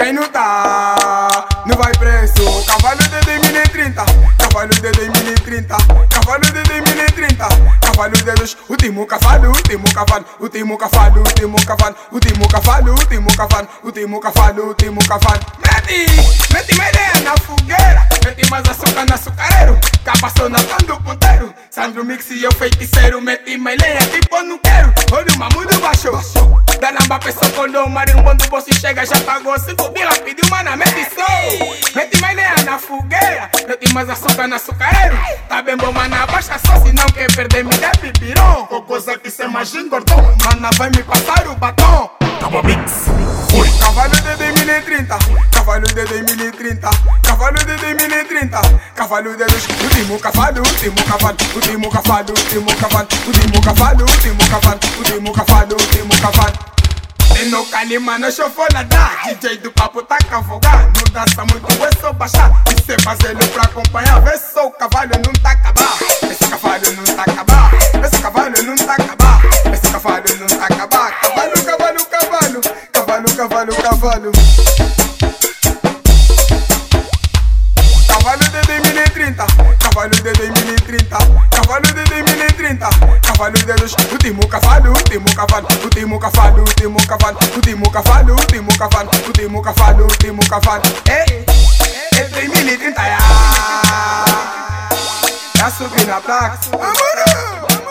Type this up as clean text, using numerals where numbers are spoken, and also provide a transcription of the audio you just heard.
quem não tá, não vai preso. Cavalo de 2030, cavalo de 2030, cavalo de 2030, cavalo de Deus. Último cavalo, último cavalo, último cavalo, último cavalo, último cavalo, último cavalo, último cavalo, último cavalo. Mete mais lenha na fogueira, mete mais açúcar no açucareiro. Capação na do ponteiro, Sandro Mix e eu feiticeiro. Mete mais lenha tipo não quero, olha o mamudo baixou. Da lamba pessoa colou, marimbondo, bolso chega, já pagou. Se for bila, pediu mana, mete som. Mete mais lenha na fogueira, mete mais açúcar no açucareiro. Tá bem bom, mana, baixa só, se não quer perder, me deve pirão. Com coisa que cê mais engordou, mana, vai me passar o batom. Tamo Mix, fui. Cavalo de 2030, cavalo de 2030, cavalo de 2030, cavalo de Deus. Último cavalo, último cavalo, último cavalo, último cavalo, último cavalo, último cavalo, último cavalo, último cavalo. Tem no calima, no chofolada, DJ do papo tá cavogar. Não dança muito, é só baixar. E cê fazendo pra acompanhar, vê só o cavalo não tá acabar. Esse cavalo não tá acabar, esse cavalo não tá acabar, esse cavalo não tá acabar. Cavalo, cavalo, cavalo, cavalo, cavalo, cavalo. Cavalo de 2030, cavalo de 2030, cavalo de 2030, cavalo de Deus. Último cavalo, último cavalo, último cavalo, último cavalo, último cavalo, último cavalo, último cavalo, último cavalo. É 2030, já subi na placa. Amor!